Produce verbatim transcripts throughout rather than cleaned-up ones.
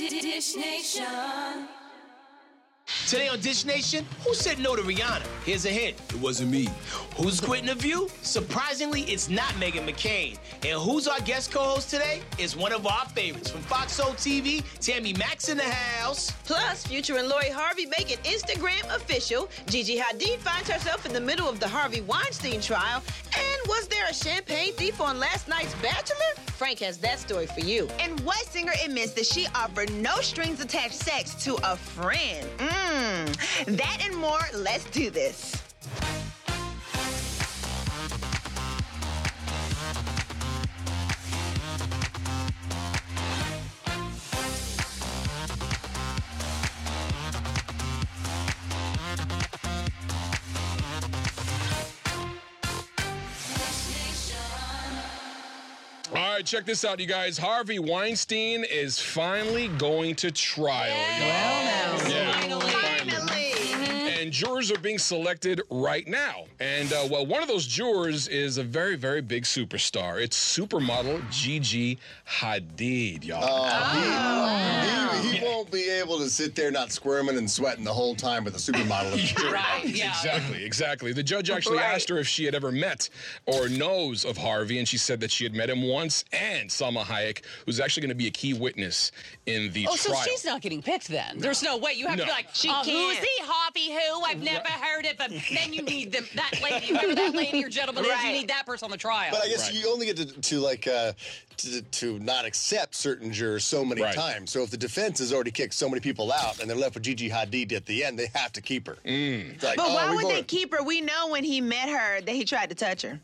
Dish Nation. Today on Dish Nation, who said no to Rihanna? Here's a hint. It wasn't me. Who's quitting The View? Surprisingly, it's not Meghan McCain. And who's our guest co-host today? It's one of our favorites. From Fox Soul T V, Tammy Max in the house. Plus, Future and Lori Harvey make it Instagram official. Gigi Hadid finds herself in the middle of the Harvey Weinstein trial. And was there a champagne thief on last night's Bachelor? Frank has that story for you. And what singer admits that she offered no strings attached sex to a friend? Mmm. That and more. Let's do this. All right, check this out, you guys. Harvey Weinstein is finally going to trial. Well, now. Yeah. Finally. And jurors are being selected right now. And, uh, well, one of those jurors is a very, very big superstar. It's supermodel Gigi Hadid, y'all. Oh, he, he, he won't be able to sit there not squirming and sweating the whole time with a supermodel. Right, yeah. Exactly, exactly. The judge actually Right. asked her if she had ever met or knows of Harvey, and she said that she had met him once, and Salma Hayek, who's actually going to be a key witness in the Oh, trial. so she's not getting picked then? There's no way. You have No. to be like, She uh, who is can't. he, Harvey who? I've never heard of him. Then you need them, that lady, whoever that lady or gentleman is, you Right. need that person on the trial. But I guess Right. you only get to, to like, uh, to, to not accept certain jurors so many Right. times. So if the defense has already kicked so many people out and they're left with Gigi Hadid at the end, they have to keep her. Mm. It's like, But oh, why we're would going- they keep her? We know when he met her that he tried to touch her.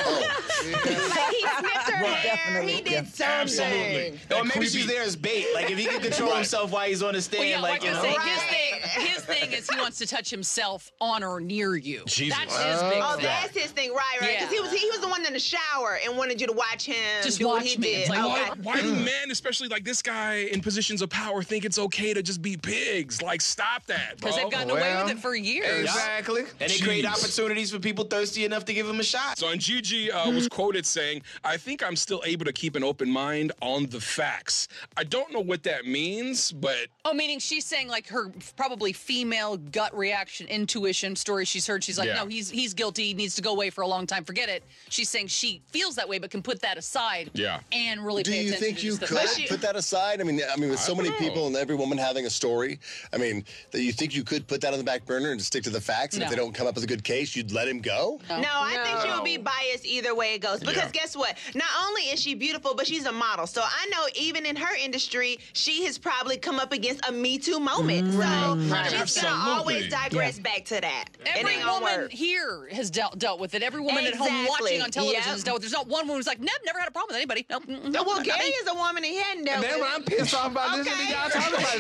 Oh. Like he sniffed her hair, he did something. Absolutely. Or That maybe creepy- she's there as bait. Like, if he can control Right. himself while he's on the stand, Well, yeah, like, like you I know. say, Right. his thing, his thing is he wants to touch himself on or near you. Jesus. That's his big Oh, thing. that's his thing, right? Right? Because Yeah. he was he was the one in the shower and wanted you to watch him Just do what watch he me. did. It's like, okay. Why, why do men, especially like this guy in positions of power, think it's okay to just be pigs? Like, stop that, bro. Because they've gotten away with it for years. Exactly. And they create Jeez. opportunities for people thirsty enough to give him a shot. So, and Gigi uh, was quoted saying, I think I'm still able to keep an open mind on the facts. I don't know what that means, but Oh, meaning she's saying like her probably female gut reaction, intuition story she's heard. She's like, Yeah. no, he's he's guilty. He needs to go away for a long time. Forget it. She's saying she feels that way, but can put that aside. Yeah. And really Do pay you attention think to you just the could facts. put that aside? I mean, I mean, with so many know. people and every woman having a story, I mean, that you think you could put that on the back burner and just stick to the facts, and No. if they don't come up with a good case, you'd let him go? No, I think she would be biased either way it goes. Because Yeah. guess what? Not only is she beautiful, but she's a model. So I know even in her industry, she has probably come up against a Me Too moment. So Right. she's Absolutely. gonna always digress back to that. it Every ain't gonna woman work. here has dealt dealt with it. Every woman at home Exactly. watching on television Yep. has dealt with it. There's not one woman who's like, nope, never had a problem with anybody. Nope. mm, mm, nope, Well, not Gay me. is a woman and he hadn't dealt That's with what I'm pissed off about. This is Okay. what y'all talking about.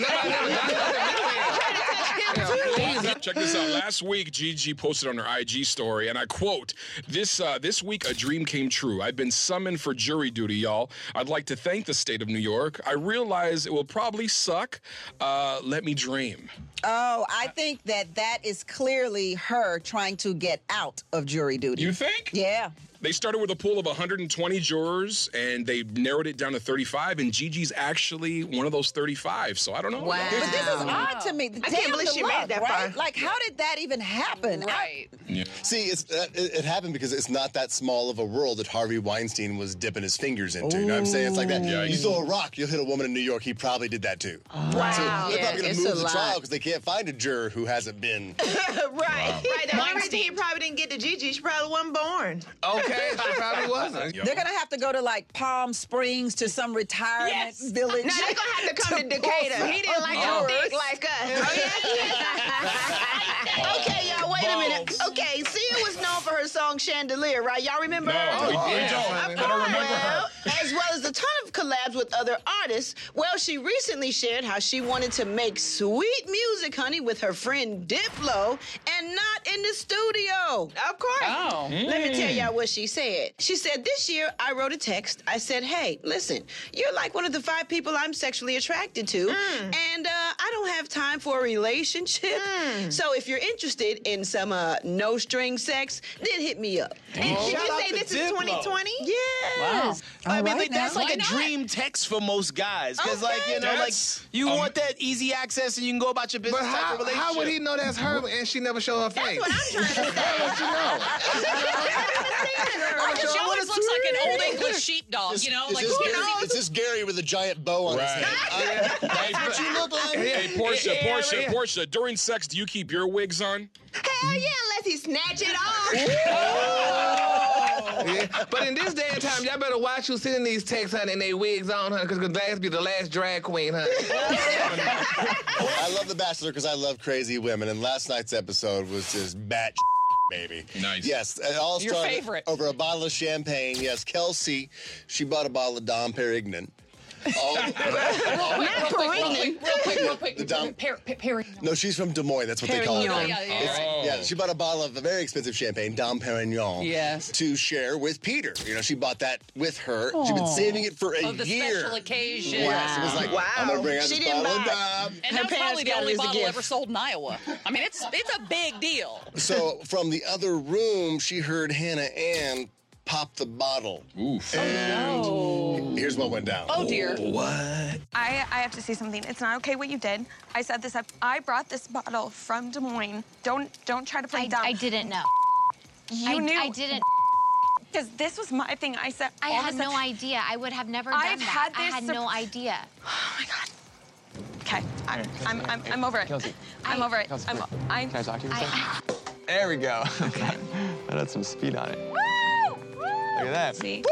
Nobody- check this out. Last week, Gigi posted on her I G story, and I quote, this uh, this week a dream came true. I've been summoned for jury duty, y'all. I'd like to thank the state of New York. I realize it will probably suck. Uh, let me dream. Oh, I think that that is clearly her trying to get out of jury duty. You think? Yeah. They started with a pool of one hundred twenty jurors, and they narrowed it down to thirty-five, and Gigi's actually one of those thirty-five, so I don't know. Wow. But this is odd to me. I can't believe she made that right? far. Like, how did that even happen? Right. Yeah. See, it's, uh, it, it happened because it's not that small of a world that Harvey Weinstein was dipping his fingers into. You know what I'm saying? It's like that. Yikes. You throw a rock, you'll hit a woman in New York. He probably did that too. Wow. So they're Yeah, probably going it's to a move the lot. trial because they can't find a juror who hasn't been. right. Right. The only reason he probably didn't get to Gigi, she probably wasn't born. Okay, she probably wasn't. Yo. They're going to have to go to like Palm Springs to some retirement Yes. village. Now they're gonna have to come to, to Decatur. pull He didn't like some to think jurors. like us. Oh, okay, y'all, wait a minute. Balls. Okay, Sia was known for her song Chandelier, right? Y'all remember No, her? we, we yeah. don't. I don't remember her. Well, as well as a ton of collabs with other artists. Well, she recently shared how she wanted to make sweet music, honey, with her friend Diplo, and not in the studio. Of course. Oh. Let me tell y'all what she said. She said, this year I wrote a text. I said, hey, listen, you're like one of the five people I'm sexually attracted to, and uh, I don't have time for a relationship. So if you're interested in some uh, no-string sex, then hit me up. And did Shout you out say to this is Diplo. twenty twenty? Yes. Oh, I All mean, right like, that's now. like Why a not? dream text for most guys. Because, like, you know, That's- like, you um, want that easy access and you can go about your business But type how, of relationship. how would he know that's her and she never show her face? That's what I'm trying to say. She always looks like an old English sheepdog, you know? It's Like, just who Gary, knows? it's just Gary with a giant bow on Right. his head. That's what you look like. Hey, Portia, Yeah, Portia, yeah. Portia, during sex, do you keep your wigs on? Hell yeah, unless he snatch it off. Yeah. But in this day and time, y'all better watch who's sending these texts, honey, and they wigs on, honey, because last be the last drag queen, honey. I love The Bachelor because I love crazy women, and last night's episode was just bat baby. Nice. Yes, it all Your started favorite. over a bottle of champagne. Yes, Kelsey, she bought a bottle of Dom Perignon. All, Real quick, real quick, real quick, real quick. The dumb- Per- per- Perry. no, she's from Des Moines. That's what they call it. Yeah, yeah, yeah. It's- Oh. Yeah, she bought a bottle of a very expensive champagne, Dom Perignon, Yes. to share with Peter. You know, she bought that with her. She's been saving it for a Of the year. special occasion. Yes, it was like, Wow. I'm gonna bring out She this didn't bottle of buy it. Dom. And Her that's probably parents the got it only as a bottle gift. ever sold in Iowa. I mean, it's it's a big deal. So from the other room, she heard Hannah Ann pop the bottle. Oof. Oh. Here's what went down. Oh, dear. I, I have to say something. It's not okay what you did. I set this up. I brought this bottle from Des Moines. Don't don't try to play I, dumb. I didn't know. You I, knew. I didn't. Because this was my thing. I said. I all had this no stuff- idea. I would have never done I've that. had I this had no sup- idea. Oh my god. Okay, I'm I'm I'm, I'm over it. Kelsey. I'm I- over it. Kelsey, I'm. wait. I. Can I talk to you for a I, second? I, There we go. Okay. That had some speed on it. Woo! Look at that. See.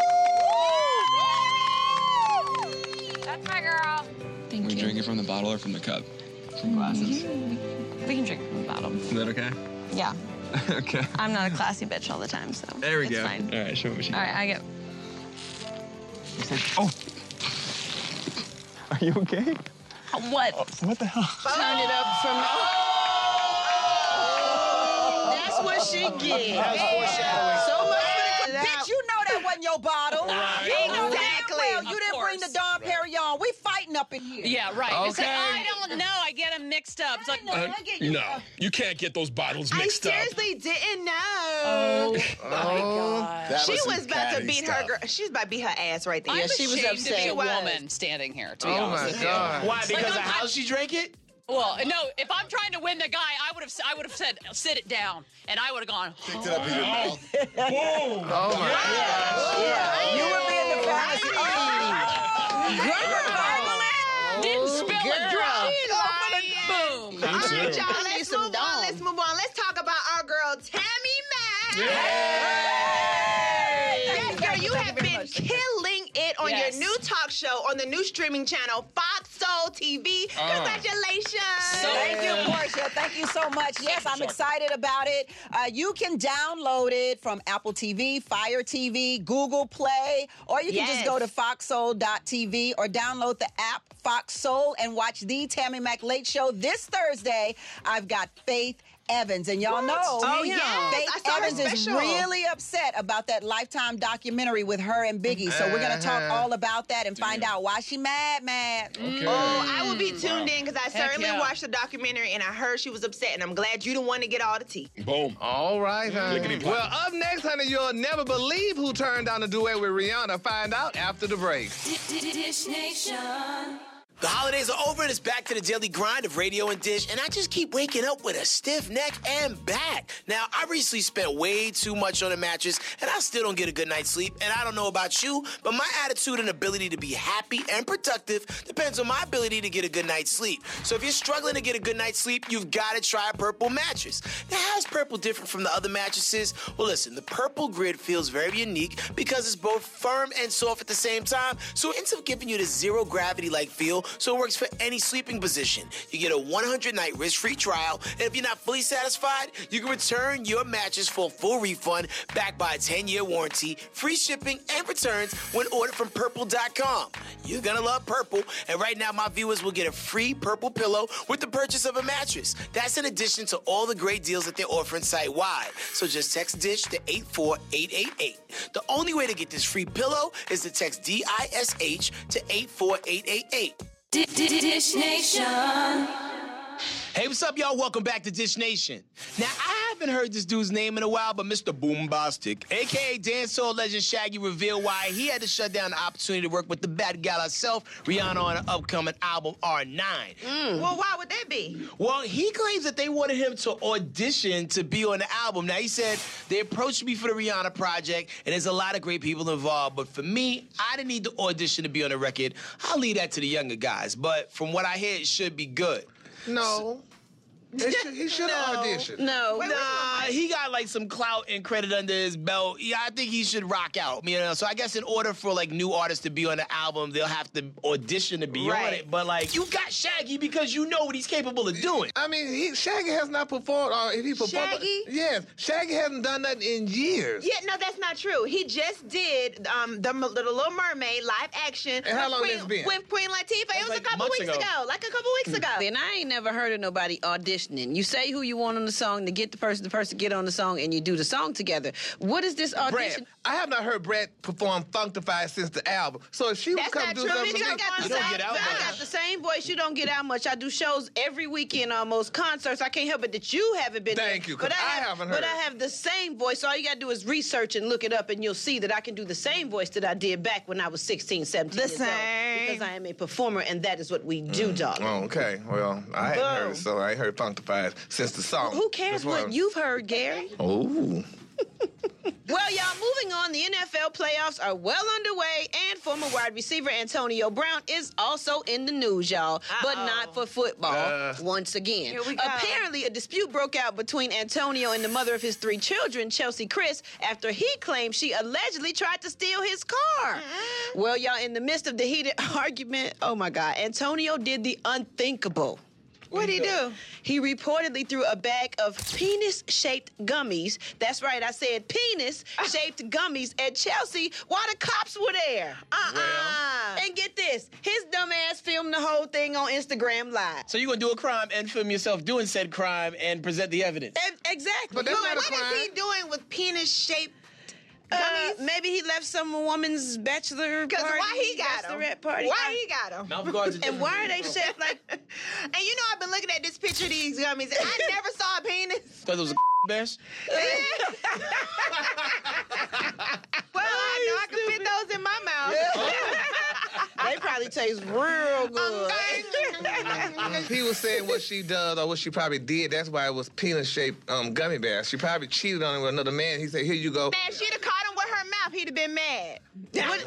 That's my girl. Are we drinking from the bottle or from the cup? From glasses. We can drink from the bottom. Is that okay? Yeah. Okay. I'm not a classy bitch all the time, so. There we it's go. Fine. All right, show me what you All right, I get. Oh! Are you okay? What? What the hell? Turn it up from. That's what she get. That was foreshadowing. So much for the Bitch, you know that wasn't your bottle. Right. You know damn Exactly. well you Of didn't bring the course. Dom Perignon. We fighting up in here. Yeah, right. It's like, Okay. I don't know. I get them mixed up. It's like, I know. I get you. No, you can't get those bottles I mixed up. seriously didn't know. oh my God. That She some was about to catty beat stuff. her girl. She was about to beat her ass right there. I'm Yeah, she was ashamed upset. to be a She was. woman standing here, to be Oh honest my with god. Why? Because Like, of I'm- how she drank it? Well, no, if I'm trying to win the guy, I would have I would have said, sit it down. And I would have gone, Picked it up in your mouth. Boom! Oh my god. Yeah, you would be in the fantasy. didn't spill a drop. Boom. Me All right, too. y'all, need let's some move on. Dom. Let's move on. Let's talk about our girl, Tammy Mack. Yes, girl, you have been killing it on Yes. your new talk show on the new streaming channel, Fox Soul T V. Oh. Congratulations. So- Thank you, Portia. Thank you so much. Yes, I'm excited about it. Uh, you can download it from Apple T V, Fire T V, Google Play, or you can just Yes. go to fox soul dot t v or download the app Fox Soul and watch the Tammy Mack Late Show this Thursday. I've got Faith Evans, and y'all know Oh, yes. Faith I saw her Evans is special. really upset about that Lifetime documentary with her and Biggie. So we're gonna talk Uh-huh. all about that and find out why she mad, mad. Okay. Oh, I will be tuned in because I Heck certainly yeah. watched the documentary and I heard she was upset, and I'm glad you the one to get all the tea. Boom. All right, honey. Lickety Well, plop. up next, honey, you'll never believe who turned down the duet with Rihanna. Find out after the break. Dish Nation. The holidays are over and it's back to the daily grind of Radio and Dish, and I just keep waking up with a stiff neck and back. Now, I recently spent way too much on a mattress, and I still don't get a good night's sleep, and I don't know about you, but my attitude and ability to be happy and productive depends on my ability to get a good night's sleep. So if you're struggling to get a good night's sleep, you've got to try a Purple mattress. Now, how is Purple different from the other mattresses? Well, listen, the Purple Grid feels very unique because it's both firm and soft at the same time, so it ends up giving you the zero gravity-like feel, so it works for any sleeping position. You get a one hundred night risk-free trial, and if you're not fully satisfied, you can return your mattress for a full refund backed by a ten year warranty, free shipping, and returns when ordered from purple dot com. You're gonna love Purple, and right now my viewers will get a free Purple pillow with the purchase of a mattress. That's in addition to all the great deals that they're offering site-wide. So just text DISH to eight four eight eight eight. The only way to get this free pillow is to text D I S H to eight four eight eight eight. Dish Nation. Hey, what's up, y'all? Welcome back to Dish Nation. Now, I haven't heard this dude's name in a while, but Mister Boombastic, a k a dancehall legend Shaggy, revealed why he had to shut down the opportunity to work with the bad gal herself, Rihanna, on her upcoming album, R nine. Mm. Well, why would that be? Well, he claims that they wanted him to audition to be on the album. Now, he said, they approached me for the Rihanna project, and there's a lot of great people involved, but for me, I didn't need to audition to be on the record. I'll leave that to the younger guys, but from what I hear, it should be good. No. It should, he should have No. auditioned. No. Wait, nah, he got like some clout and credit under his belt. Yeah, I think he should rock out. You know, so I guess in order for like new artists to be on the album, they'll have to audition to be Right. on it. But like, you got Shaggy because you know what he's capable of doing. I mean, he, Shaggy has not performed. Or if he performed, Shaggy? yes, Shaggy hasn't done nothing in years. Yeah, no, that's not true. He just did um, the, the Little Mermaid live action. And how with long Queen, it's been? With Queen Latifah. It was like a couple months weeks ago. ago. Like a couple weeks ago. And I ain't never heard of nobody auditioning. You say who you want on the song to get the person, the person get on the song, and you do the song together. What is this audition? Brad, I have not heard Brad perform Funktified since the album. So if she was That's come not do true. something Bitch, for I me, got the You don't same. get out I much. got the same voice. You don't get out much. I do shows every weekend, almost concerts. I can't help it that you haven't been. Thank there. you, 'cause But I have, haven't But heard. I have the same voice. All you gotta do is research and look it up, and you'll see that I can do the same voice that I did back when I was sixteen, seventeen The years same. old. Because I am a performer, and that is what we do, dog. Oh, okay. Well, I hadn't heard Boom. it, so I ain't heard Funktified since the song. Who cares That's why- what you've heard, Gary? Oh. Well, y'all, moving on, the N F L playoffs are well underway, and former wide receiver Antonio Brown is also in the news, y'all, but not for football Uh. once again. Here we go. Apparently, a dispute broke out between Antonio and the mother of his three children, Chelsea Chris, after he claimed she allegedly tried to steal his car. Well, y'all, in the midst of the heated argument, oh my God, Antonio did the unthinkable. What'd he do? He reportedly threw a bag of penis-shaped gummies. That's right, I said penis-shaped gummies at Chelsea while the cops were there. Uh-uh. And get this, his dumb ass filmed the whole thing on Instagram Live. So you're gonna do a crime and film yourself doing said crime and present the evidence. E- exactly. But that's Look, not a what is crime. he doing with penis-shaped Uh, gummies? maybe he left some woman's bachelor party. Because why he got them? bachelorette party. Why he got them? Mouth guards are And different. why are they shaped like? And you know, I've been looking at this picture of these gummies, and I never saw a penis. Thought it was a bears? Well, I know I can fit those in my mouth. They probably taste real good. He was saying what she does or what she probably did. That's why it was penis-shaped um, gummy bears. She probably cheated on him with another man. He said, here you go. Man, if she'd have caught him with her mouth, he'd have been mad. What-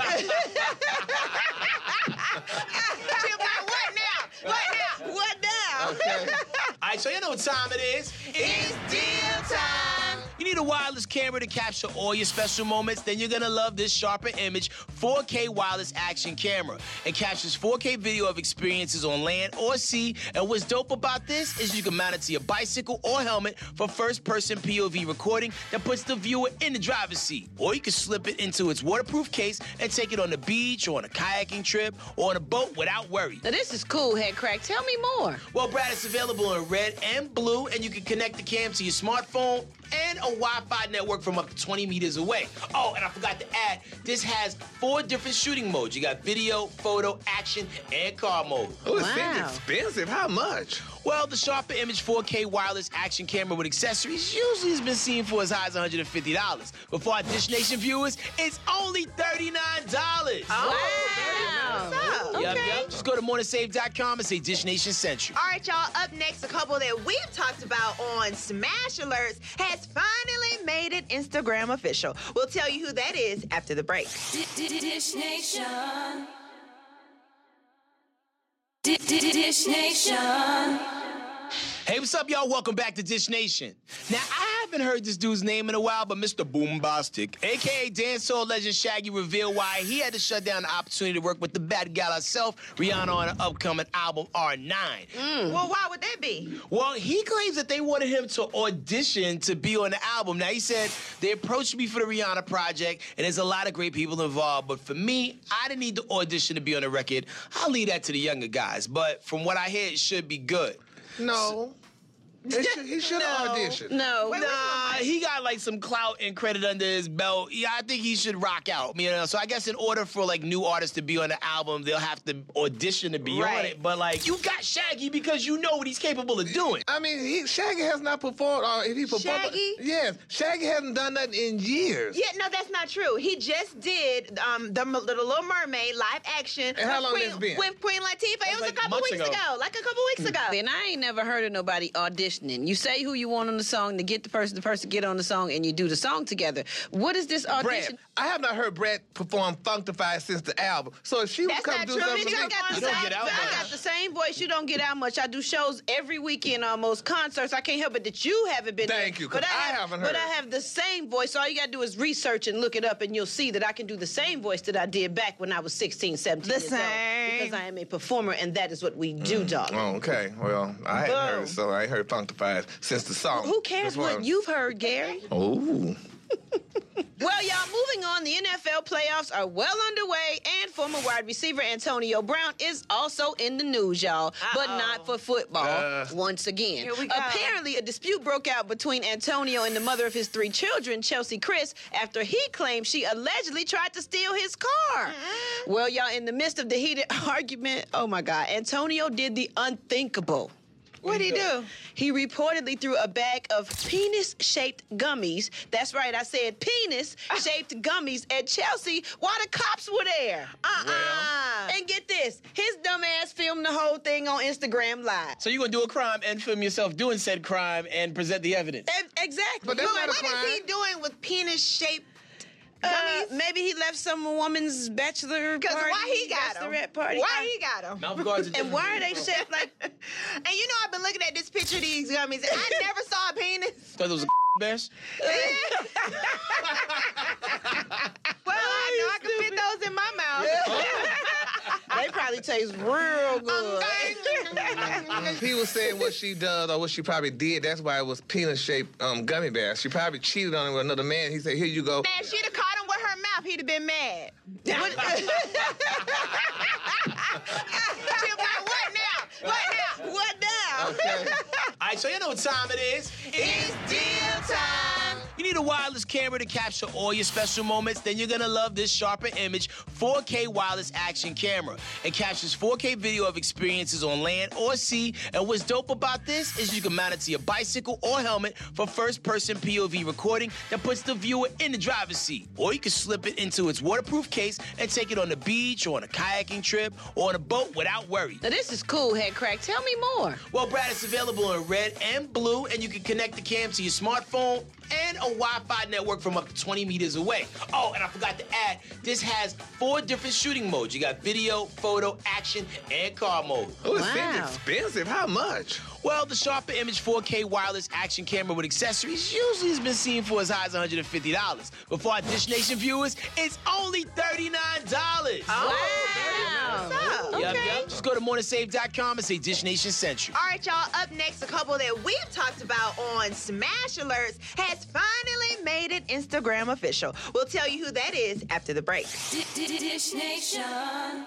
She'd be like, what now? What now? What now? Okay. All right, so you know what time it is. It's deal time. You need a wireless camera to capture all your special moments? Then you're gonna love this Sharper Image four K wireless action camera. It captures four K video of experiences on land or sea. And what's dope about this is you can mount it to your bicycle or helmet for first-person P O V recording that puts the viewer in the driver's seat. Or you can slip it into its waterproof case and take it on the beach or on a kayaking trip or on a boat without worry. Now this is cool, Head Crack. Tell me more. Well, Brad, it's available in red and blue, and you can connect the cam to your smartphone and a Wi-Fi network from up to twenty meters away. Oh, and I forgot to add, this has four different shooting modes. You got video, photo, action, and car mode. Oh, it Wow. seems expensive. How much? Well, the Sharper Image four K wireless action camera with accessories usually has been seen for as high as one hundred fifty dollars. But for our Dish Nation viewers, it's only thirty-nine dollars. Wow. What's up? Yup, yup. Just go to morning save dot com and say Dish Nation sent you. All right, y'all, up next, a couple that we've talked about on Smash Alerts has finally made it Instagram official. We'll tell you who that is after the break. Dish Nation. Dish Nation. Hey, what's up, y'all? Welcome back to Dish Nation. Now, I haven't heard this dude's name in a while, but Mister Boombastic, a k a dancehall legend Shaggy, revealed why he had to shut down the opportunity to work with the bad gal herself, Rihanna, on her upcoming album, R nine. Well, why would that be? Well, he claims that they wanted him to audition to be on the album. Now, he said, they approached me for the Rihanna project, and there's a lot of great people involved, but for me, I didn't need to audition to be on the record. I'll leave that to the younger guys, but from what I hear, it should be good. No. He should, he should have auditioned. No. Wait, Nah, he got like some clout and credit under his belt. Yeah, I think he should rock out. You know, so I guess in order for like new artists to be on the album, they'll have to audition to be on Right. it. But like, you got Shaggy because you know what he's capable of doing. I mean, he, Shaggy has not performed. Or if he performed, Shaggy? yes, Shaggy hasn't done that in years. Yeah, no, that's not true. He just did um, the, M- the Little Mermaid live action. And how with long Queen, that's been? With Queen Latifah. It was like a couple months weeks ago. ago. Like a couple weeks ago. And I ain't never heard of nobody auditioning. You say who you want on the song to get the person, the person get on the song, and you do the song together. What is this audition? Brad, I have not heard Brad perform Funkdafied since the album. So if she would That's come not do true. something, Bitch, I for me- got the You don't same, get out I much. got the same voice. You don't get out much. I do shows every weekend, almost concerts. I can't help it that you haven't been. Thank there. you, 'cause But I have, haven't But I heard. have the same voice. All you gotta do is research and look it up, and you'll see that I can do the same voice that I did back when I was sixteen, seventeen The years old. same. Because I am a performer, and that is what we do, dog. Oh, okay. Well, I hadn't heard Boom. it, so I ain't heard Funkdafied since the song. Who cares That's why what I'm- you've heard, Gary? Oh. Well, y'all, moving on, the N F L playoffs are well underway, and former wide receiver Antonio Brown is also in the news, y'all, but not for football Uh. once again. Here we go. Apparently, a dispute broke out between Antonio and the mother of his three children, Chelsea Chris, after he claimed she allegedly tried to steal his car. Well, y'all, in the midst of the heated argument, oh my God, Antonio did the unthinkable. What'd he do? He reportedly threw a bag of penis-shaped gummies. That's right, I said penis-shaped gummies at Chelsea while the cops were there. Uh-uh. And get this, his dumb ass filmed the whole thing on Instagram Live. So you're gonna do a crime and film yourself doing said crime and present the evidence. E- Exactly. But that's But not a what crime. is he doing with penis-shaped Uh, gummies? maybe he left some woman's bachelor Because party, why he got them? bachelorette party. Why I- he got them? Mouth guards are And different. why are they shaped like... And you know, I've been looking at this picture of these gummies, and I never saw a penis. Thought it was a bash? Well, I know I can fit those in my mouth. They probably taste real good. He was saying what she does or what she probably did. That's why it was penis-shaped um, gummy bears. She probably cheated on him with another man. He said, "Here you go." Man, if she'd have caught him with her mouth, he'd have been mad. What? She'd be like, what now? What now? What now? Okay. All right, so you know what time it is. It's deal time. You need a wireless camera to capture all your special moments? Then you're gonna love this Sharper Image four K wireless action camera. It captures four K video of experiences on land or sea. And what's dope about this is you can mount it to your bicycle or helmet for first-person P O V recording that puts the viewer in the driver's seat. Or you can slip it into its waterproof case and take it on the beach or on a kayaking trip or on a boat without worry. Now, this is cool, Head Crack. Tell me more. Well, Brad, it's available in red and blue, and you can connect the cam to your smartphone and a Wi-Fi network from up to twenty meters away. Oh, and I forgot to add, this has four different shooting modes. You got video, photo, action, and car mode. Oh, it Wow. seems expensive. How much? Well, the Sharper Image four K wireless action camera with accessories usually has been seen for as high as one hundred fifty dollars. But for our Dish Nation viewers, it's only thirty-nine dollars. Wow. What's up? Yup, yup. Just go to morning save dot com and say Dish Nation sent you. All right, y'all. Up next, a couple that we've talked about on Smash Alerts has finally made it Instagram official. We'll tell you who that is after the break. Dish Nation.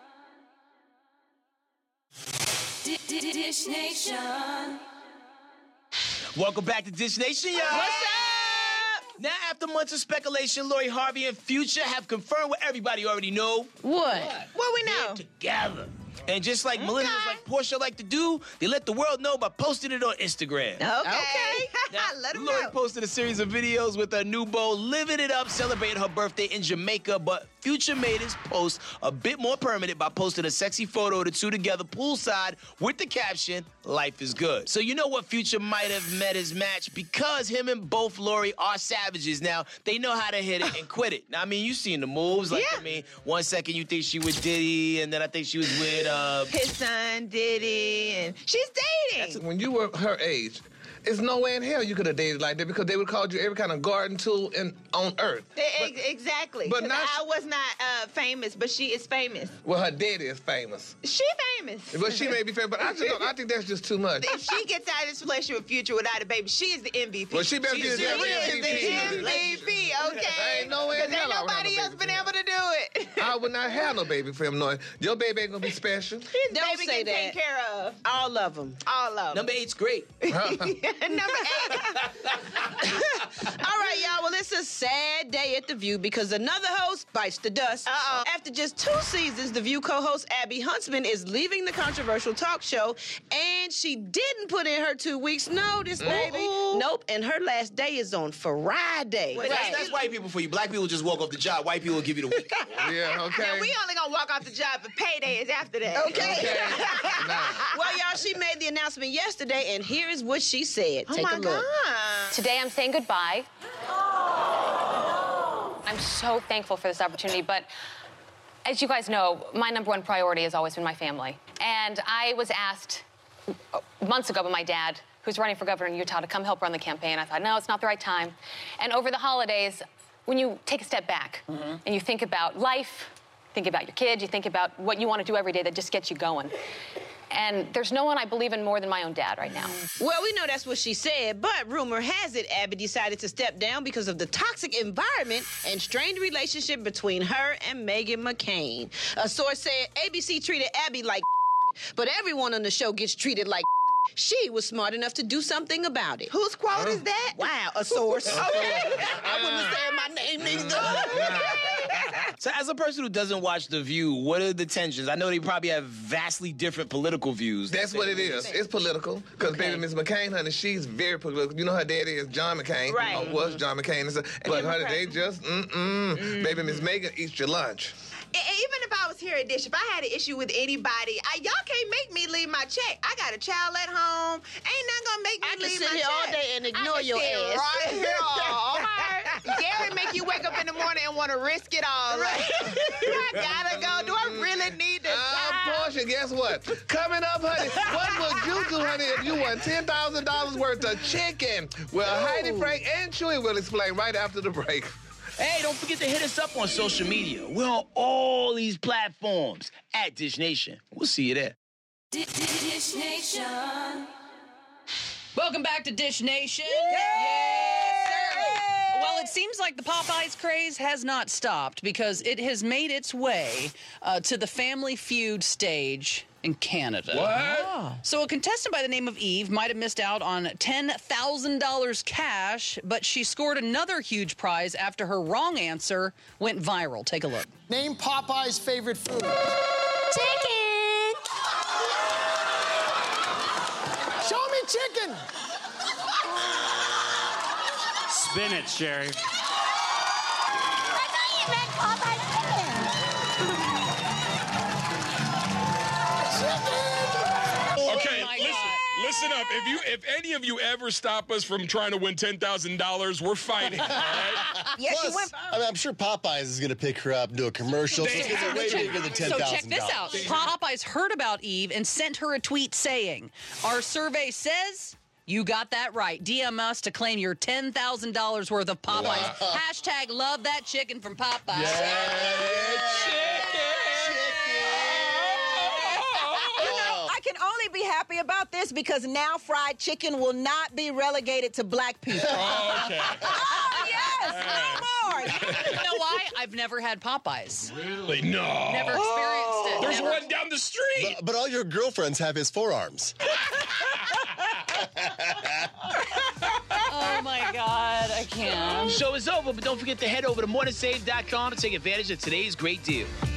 Dish Nation. Welcome back to Dish Nation, y'all. What's up? Now, after months of speculation, Lori Harvey and Future have confirmed what everybody already know. What? What we know? They're together. And just like millennials like Portia like to do, they let the world know by posting it on Instagram. Okay. Now, Let him Lori know. posted a series of videos with her new beau living it up, celebrating her birthday in Jamaica, but Future made his post a bit more permanent by posting a sexy photo of the two together poolside with the caption, "Life is good." So you know what, Future might have met his match because him and both Lori are savages. Now, they know how to hit it and quit it. Now, I mean, you seen the moves. Like, Yeah. I mean, one second you think she was Diddy, and then I think she was with, uh... His son Diddy, and she's dating. When you were her age, there's no way in hell you could have dated like that because they would have called you every kind of garden tool in, on earth. E- ex- exactly. but 'Cause not- I was not uh, famous, but she is famous. Well, her daddy is famous. She famous. But she may be famous, but I just don't, I think that's just too much. If she gets out of this relationship with Future without a baby, she is the M V P. Well, she better She's be the the M V P. M V P, okay? Ain't no way in Because hell ain't I would have nobody a else baby been for able to do it. I would not have no baby for him knowing your baby ain't gonna be special. His Don't baby say get taken that. care of. All of them. All of them. Number eight's great. Number eight. All right, y'all. Well, it's a sad day at The View because another host bites the dust. Uh-oh. After just two seasons, The View co-host Abby Huntsman is leaving the controversial talk show, and she didn't put in her two weeks notice, baby. Ooh. Nope, and her last day is on Friday. Wait, that's, that's white people for you. Black people just walk off the job. White people will give you the week. Yeah, okay. Now, we only gonna walk off the job, but payday is after that. Okay. Nah. Well, y'all, she made the announcement yesterday, and here's what she said. Oh Take my a look. God. Today I'm saying goodbye. I'm so thankful for this opportunity, but as you guys know, my number one priority has always been my family. And I was asked months ago by my dad, who's running for governor in Utah, to come help run the campaign. I thought, no, it's not the right time. And over the holidays, when you take a step back mm-hmm. and you think about life, think about your kids, you think about what you want to do every day that just gets you going. And there's no one I believe in more than my own dad right now. Well, we know that's what she said, but rumor has it Abby decided to step down because of the toxic environment and strained relationship between her and Meghan McCain. A source said A B C treated Abby like but everyone on the show gets treated like she was smart enough to do something about it. Whose quote is that? Wow, a source. Okay. I wouldn't have said my name neither. So as a person who doesn't watch The View, what are the tensions? I know they probably have vastly different political views. That's what it is. It's political. Because Okay. baby Miss McCain, honey, she's very political. You know her daddy is John McCain. Right. Or was John McCain. And so, but honey, they just, mm-mm. Mm. Baby Miss Megan eats your lunch. E- Even if I was here at Dish, if I had an issue with anybody, I, y'all can't make me leave my check. I got a child at home. Ain't nothing gonna make me I can leave sit my here check. all day and ignore I can your sit ass. right here. All right. Gary make you wake up in the morning and want to risk it all. Like, I gotta go. Do I really need this? Uh, Portia, guess what? Coming up, honey, what would you do, honey, if you won ten thousand dollars worth of chicken? Well, Heidi, Frank, and Chewy will explain right after the break. Hey, don't forget to hit us up on social media. We're on all these platforms at Dish Nation. We'll see you there. Dish Nation. Welcome back to Dish Nation. Yes, sir. Well, it seems like the Popeyes craze has not stopped because it has made its way uh, to the Family Feud stage in Canada. What? So a contestant by the name of Eve might have missed out on ten thousand dollars cash, but she scored another huge prize after her wrong answer went viral. Take a look. Name Popeye's favorite food. Chicken. Show me chicken. Spinach, Sherry. I thought you meant Popeye's Okay, my listen, God. listen up. If you, if any of you ever stop us from trying to win ten thousand dollars, we're fighting. All right? Yes, Plus, you went. I mean, I'm sure Popeyes is going to pick her up and do a commercial. They so it's have way to. bigger than ten So thousand check this out. Popeyes heard about Eve and sent her a tweet saying, "Our survey says you got that right. D M us to claim your ten thousand dollars worth of Popeyes. Wow. Hashtag love that chicken from Popeyes." I can only be happy about this because now fried chicken will not be relegated to black people. Oh, okay. Oh, yes, no more. You know why? I've never had Popeyes. Really? No. Never experienced it. There's Never. one down the street. But, but all your girlfriends have his forearms. Oh my God, I can't. Show is over, but don't forget to head over to morning save dot com to take advantage of today's great deal.